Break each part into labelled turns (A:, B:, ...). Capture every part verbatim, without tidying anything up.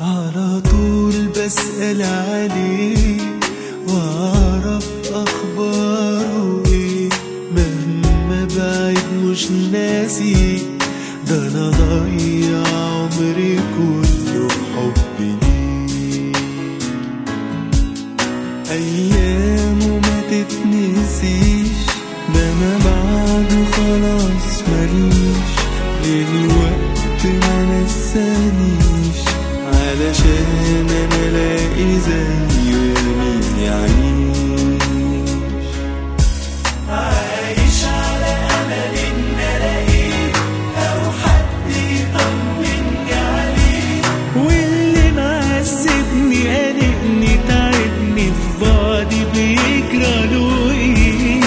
A: على طول بسأل عليه واعرف اخباره ايه، مهما بعد مش ناسي، ده انا ضيع عمري كله بحب ليه. ايامه ما تتنسيش، ده انا بعده خلاص ماليش، للوقت ما نسانيش، علشان انا الاقي زيه يمين يعيش. عايش على امل ان الاقيه او حد يطمني عليه، واللي معذبني قلقني تعبني في بعدي بيجراله ايه.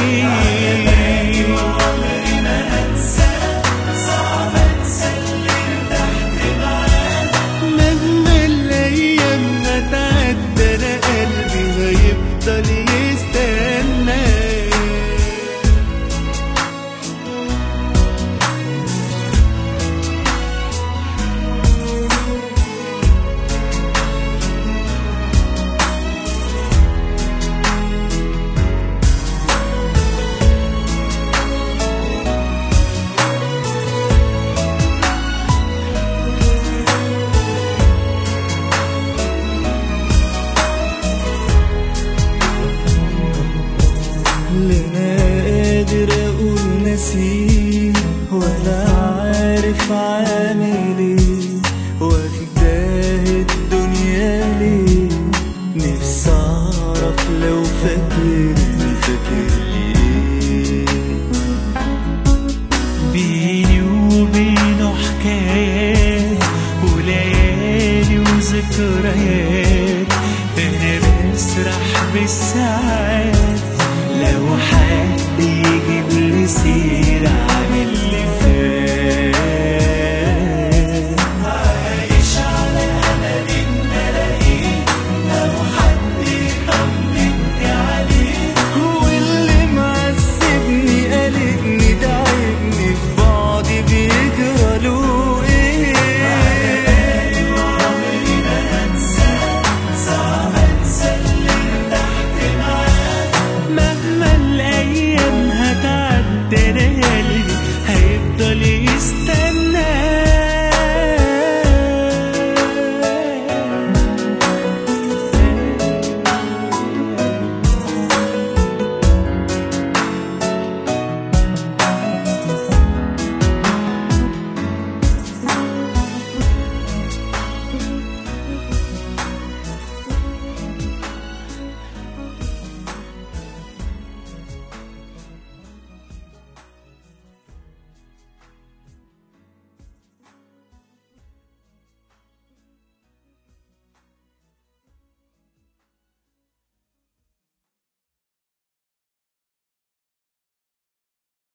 A: عمري ما هنساه، صعب انسى اللي ارتحت معاه، مهما الايام ما تعدى انا قلبي هيفضل يستنى. لا انا قادر اقول نسيه، ولا عارف عامل ايه، واخداه الدنيا ليه، نفسي اعرف لو فاكرني فاكرلي ايه. بيني وبينه حكايات وليالي وذكريات، انا بسرح بالساعات لو حد يجيب لي سيرة عن اللي فات.